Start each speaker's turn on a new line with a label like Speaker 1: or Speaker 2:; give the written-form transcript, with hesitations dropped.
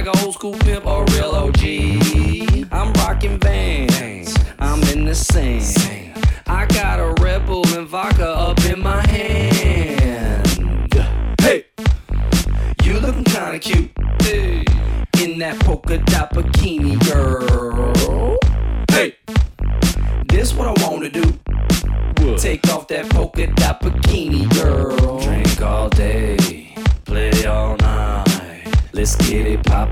Speaker 1: like an old school pimp or a real OG. I'm rocking Vans, I'm in the sand. I got a Red Bull and vodka up in my hand. Hey, you looking kinda cute, hey, in that polka dot bikini, girl. Hey, this what I wanna do. What? Take off that polka dot bikini, girl. Drink all day, play all night. Let's get it poppin'.